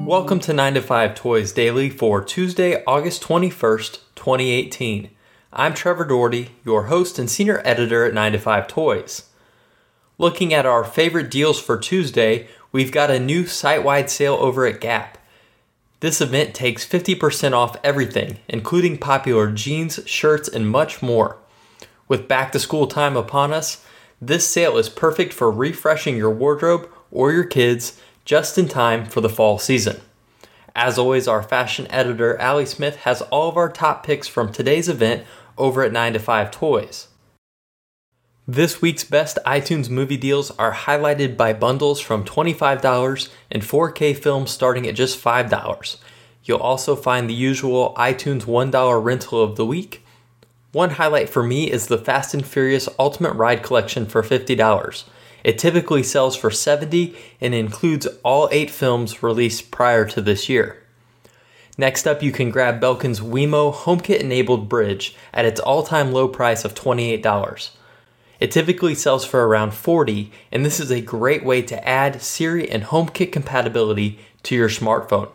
Welcome to 9 to 5 Toys Daily for Tuesday, August 21st, 2018. I'm Trevor Doherty, your host and senior editor at 9 to 5 Toys. Looking at our favorite deals for Tuesday, we've got a new site-wide sale over at Gap. This event takes 50% off everything, including popular jeans, shirts, and much more. With back-to-school time upon us, this sale is perfect for refreshing your wardrobe or your kids just in time for the fall season. As always, our fashion editor, Allie Smith, has all of our top picks from today's event over at 9 to 5 Toys. This week's best iTunes movie deals are highlighted by bundles from $25 and 4K films starting at just $5. You'll also find the usual iTunes $1 rental of the week. One highlight for me is the Fast and Furious Ultimate Ride Collection for $50. It typically sells for $70 and includes all 8 films released prior to this year. Next up, you can grab Belkin's Wemo HomeKit-enabled bridge at its all-time low price of $28. It typically sells for around $40, and this is a great way to add Siri and HomeKit compatibility to your smartphone.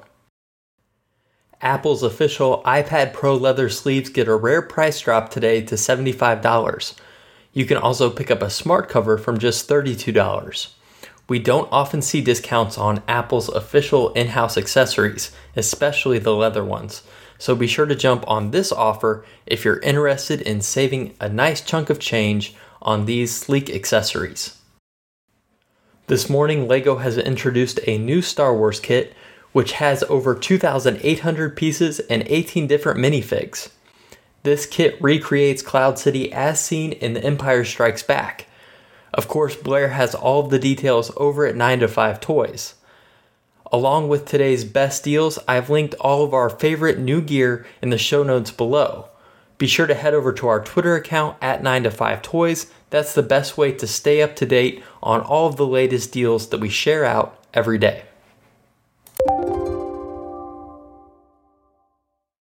Apple's official iPad Pro leather sleeves get a rare price drop today to $75. You can also pick up a smart cover from just $32. We don't often see discounts on Apple's official in-house accessories, especially the leather ones, so be sure to jump on this offer if you're interested in saving a nice chunk of change on these sleek accessories. This morning, LEGO has introduced a new Star Wars kit, which has over 2,800 pieces and 18 different minifigs. This kit recreates Cloud City as seen in The Empire Strikes Back. Of course, Blair has all of the details over at 9 to 5 Toys. Along with today's best deals, I've linked all of our favorite new gear in the show notes below. Be sure to head over to our Twitter account at 9 to 5 Toys. That's the best way to stay up to date on all of the latest deals that we share out every day.